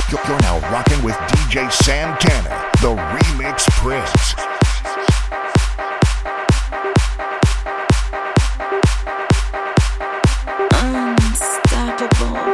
You're now rocking with DJ Santana, the Remix Prince. Unstoppable.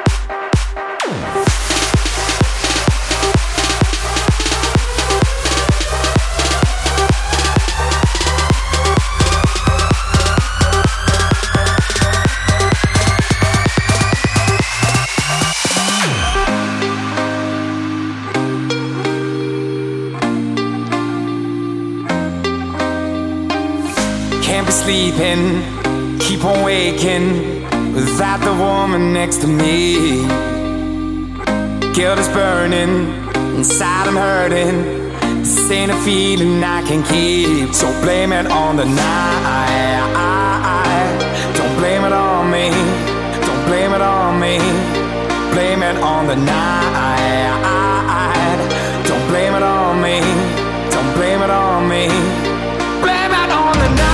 Sleeping, keep on waking without the woman next to me. Guilt is burning, inside I'm hurting. This ain't a feeling I can keep. So blame it on the night. Don't blame it on me. Don't blame it on me. Blame it on the night. Don't blame it on me. Don't blame it on me. Blame it on the night.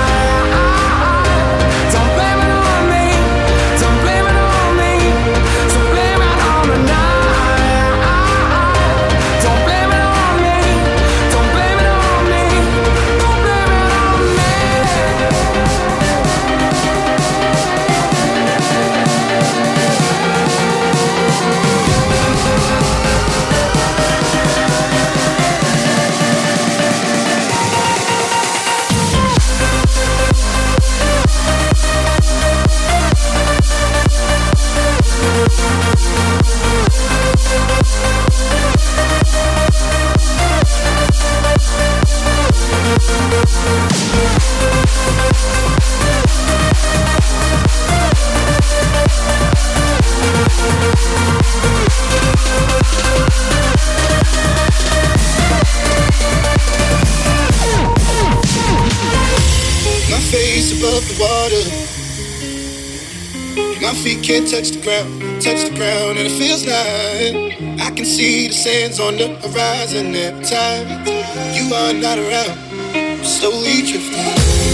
My feet can't touch the ground, and it feels like I can see the sands on the horizon every time you are not around. I'm slowly drifting,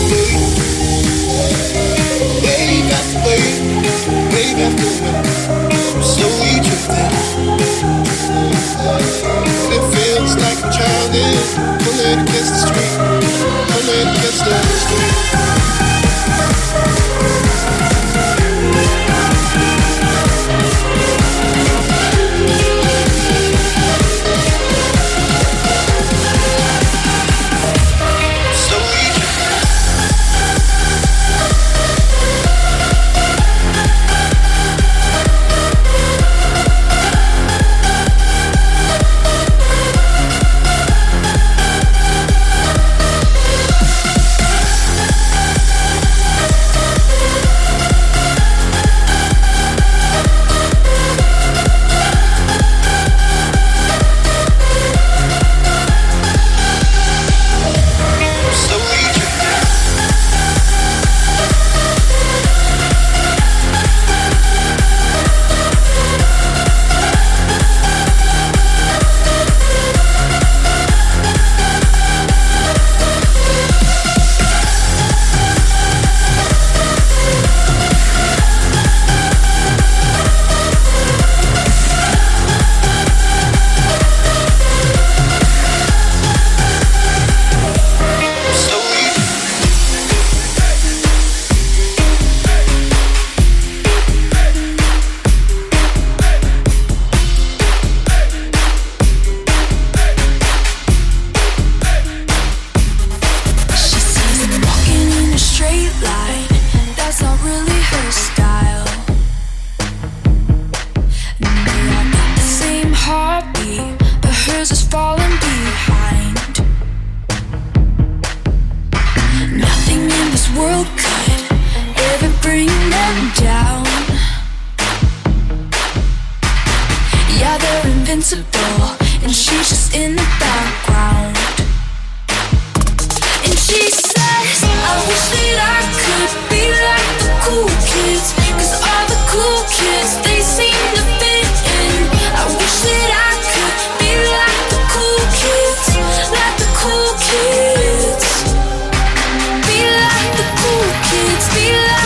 wave after wave, wave after wave. I'm slowly drifting, and it feels like I'm drowning, pulling against the street, pulling against the street.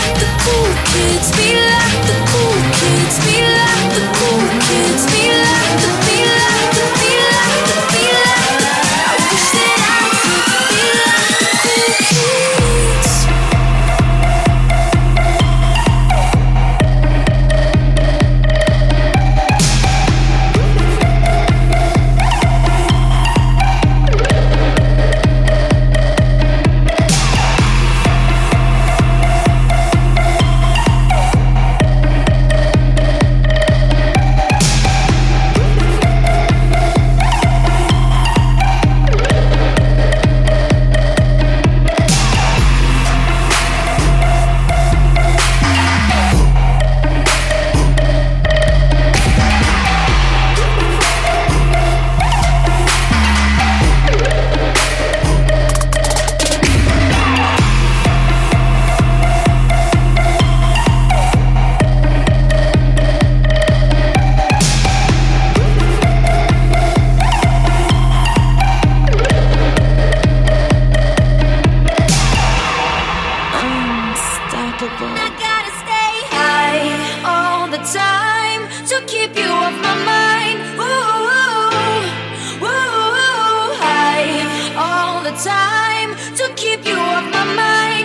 Be like the cool kids, be like the cool kids, be like time to keep you off my mind.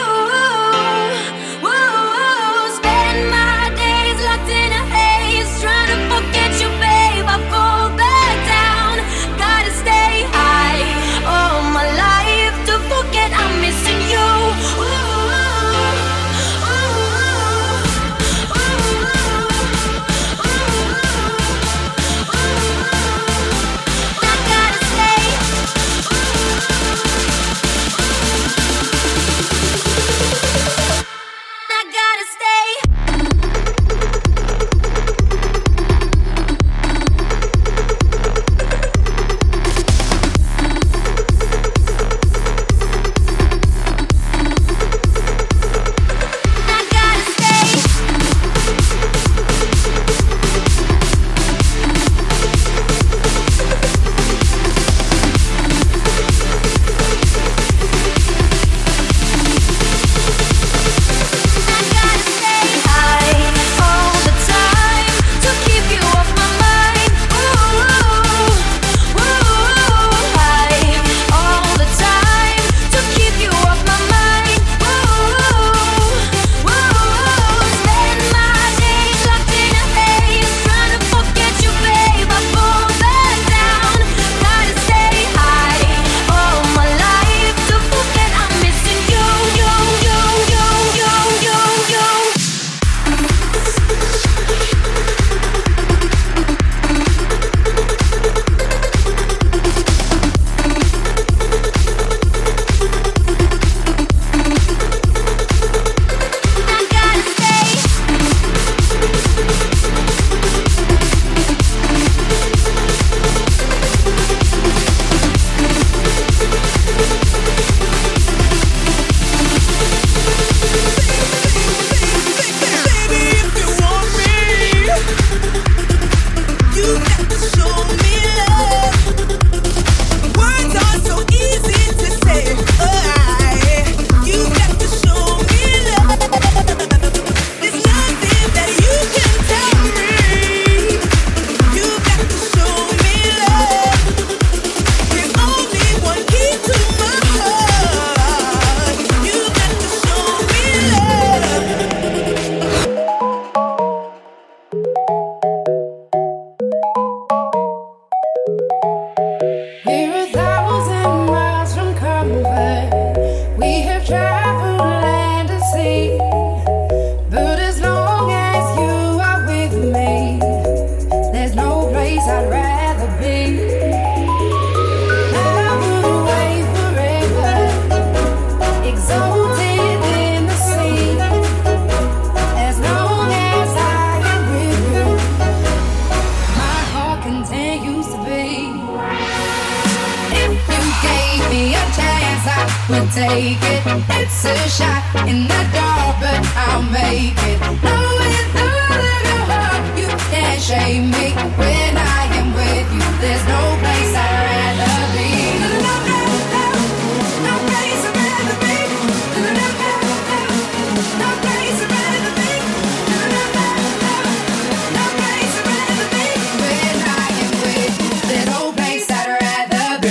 Ooh, ooh, spend my days locked in a haze, trying to forget you, babe. I fall back down, gotta stay high all my life to forget I'm missing you. Take it, it's a shot in the dark, but I'll make it. No, with the little heart, you can't shame me. When I am with you, there's no place I'd rather be. No, no, no, no place I'd rather be. No, no, no, no place I'd rather be. No, no, no, no place I'd rather be. When I am with you, there's no place I'd rather be.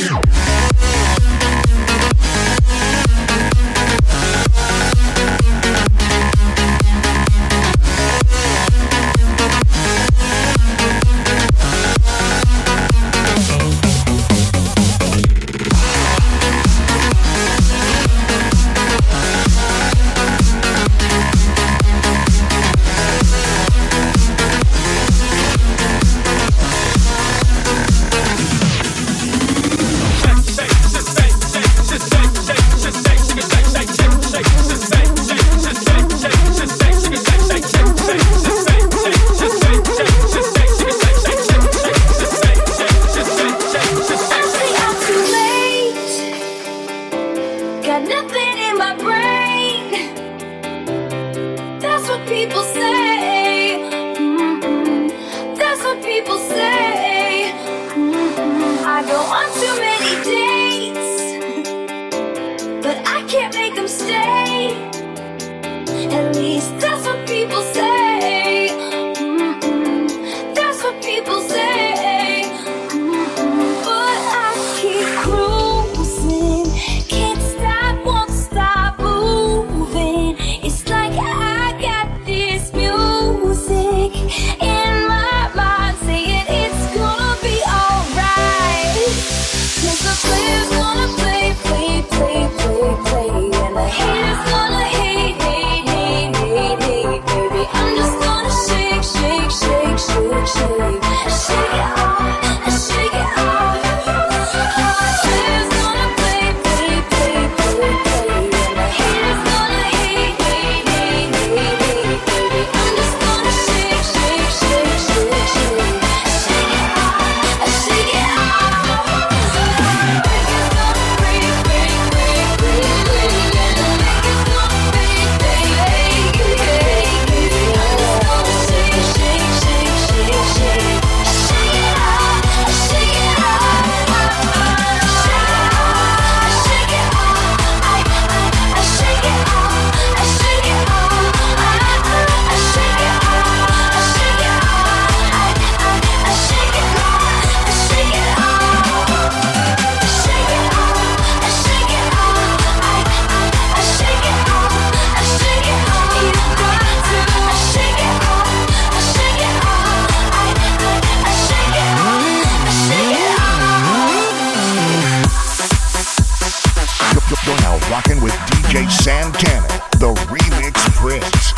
DJ Santana, the Remix Prince.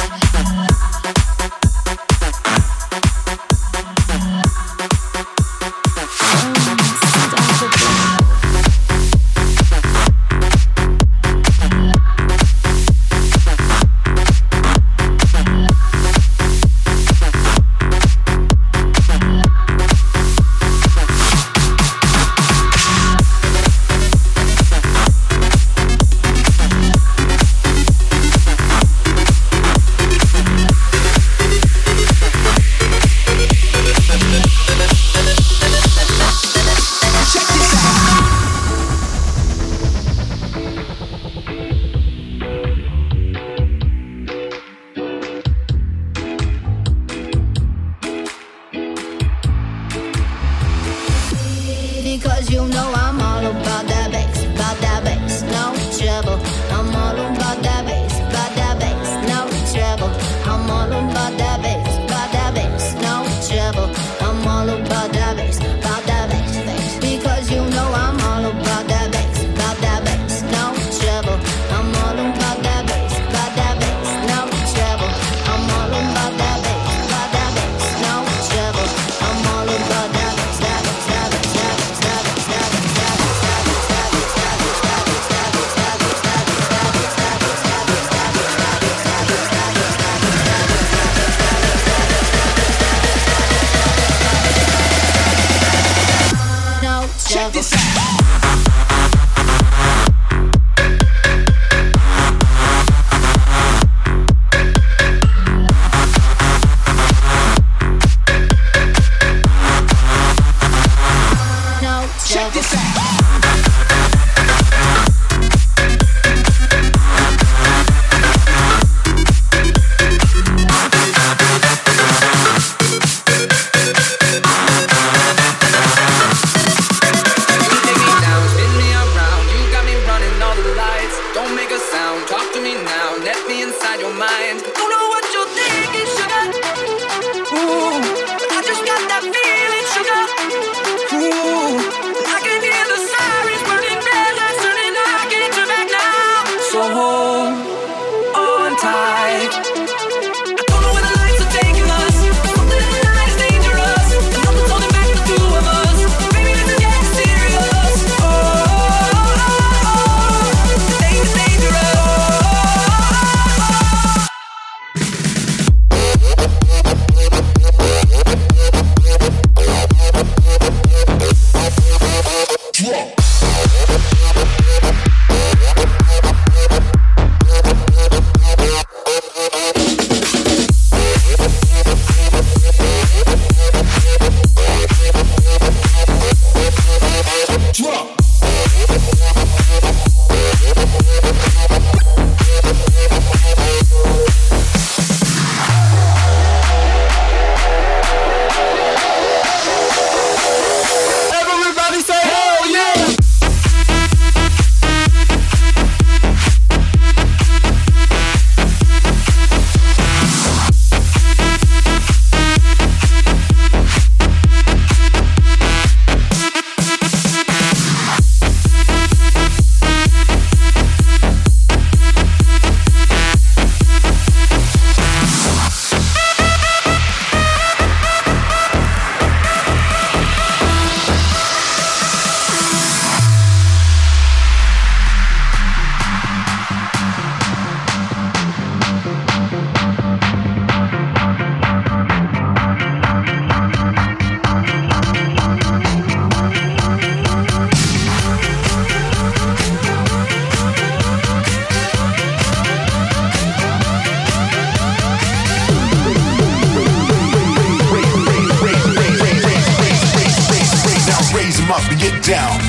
Because you know I'm all about that bass, no trouble. I'm all about that bass, no trouble. I'm all about that bass, no trouble. I'm all about that bass, bass. Because you know I'm all about that bass, no trouble. I'm all about that bass, no trouble. I'm all about that bass, no trouble. I'm all about that bass, Check this out. Check this out. up and get down.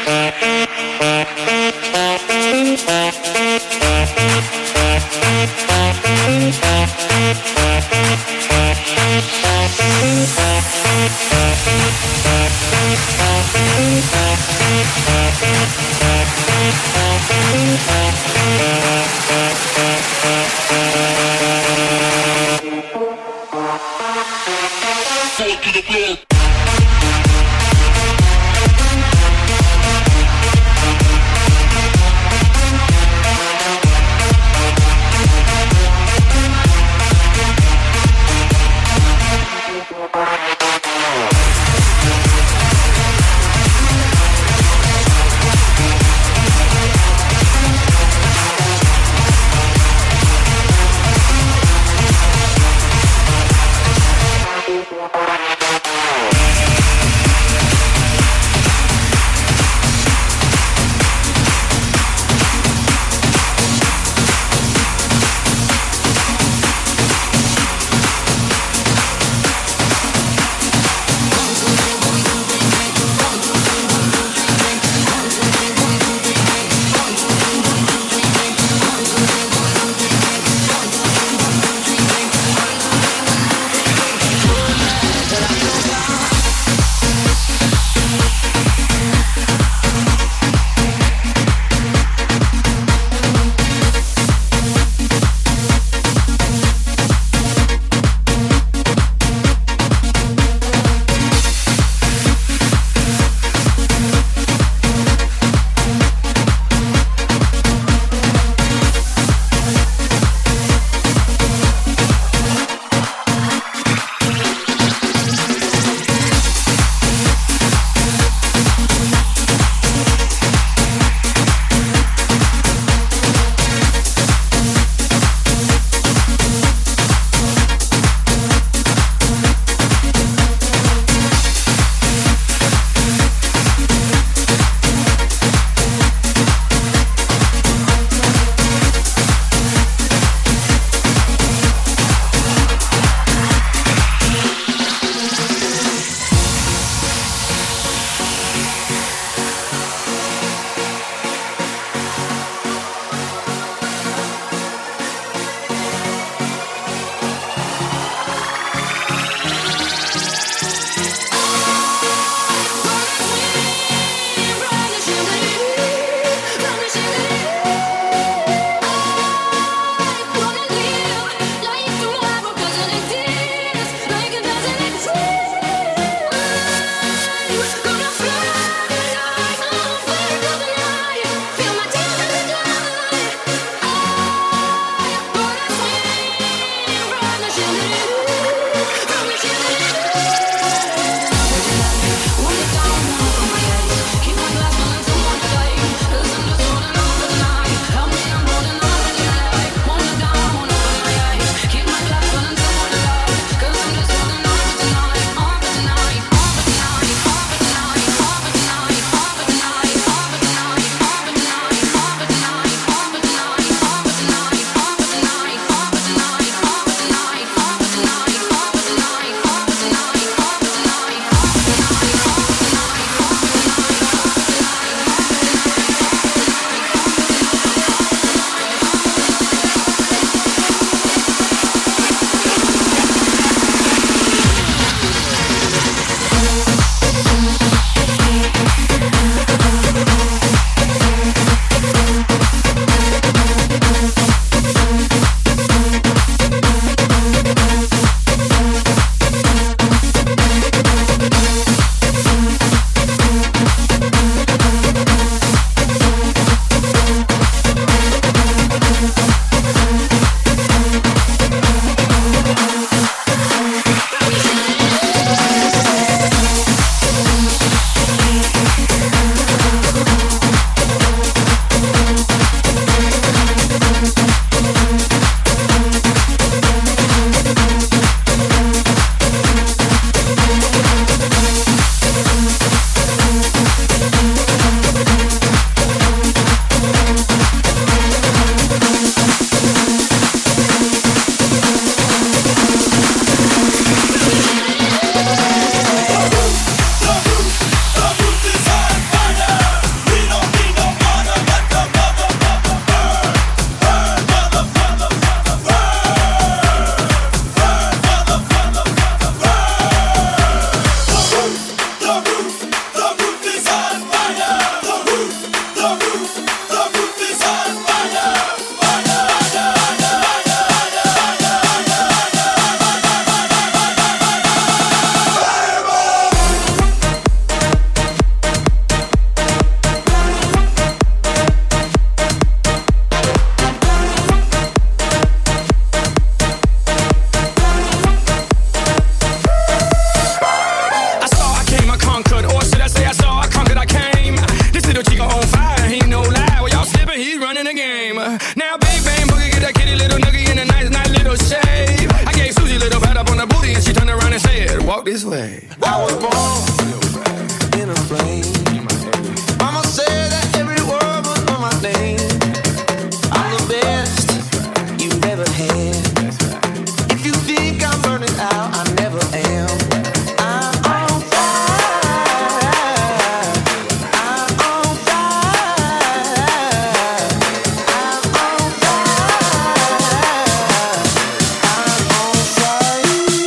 To the floor. way. I was born in a flame. Mama said that every word was on my name. I'm the best you've ever had. If you think I'm burning out, I never am. I'm on fire. I'm on fire. I'm on fire. I'm on fire.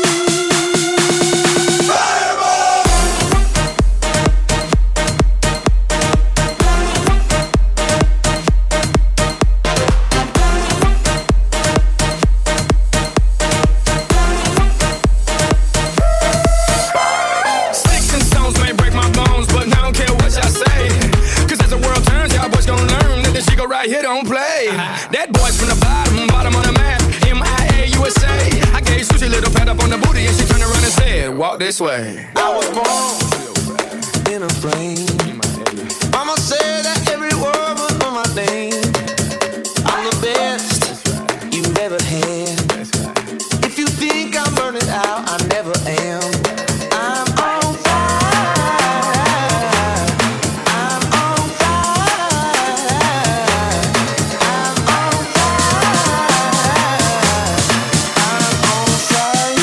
Sticks and stones may break my bones, but I don't care what y'all say. Cause as the world turns, y'all boys gon' learn that this shit go right here don't play. That boy's from the bottom of the map, MIA USA. I gave Sushi a little pat up on the booty and she turned around and said, walk this way. I was born in a flame. Mama said that every word was on my name. I'm the best you've ever had. If you think I'm burning out, I never am. I'm on fire. I'm on fire. I'm on fire. I'm on fire.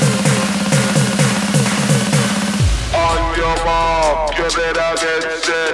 You better get set.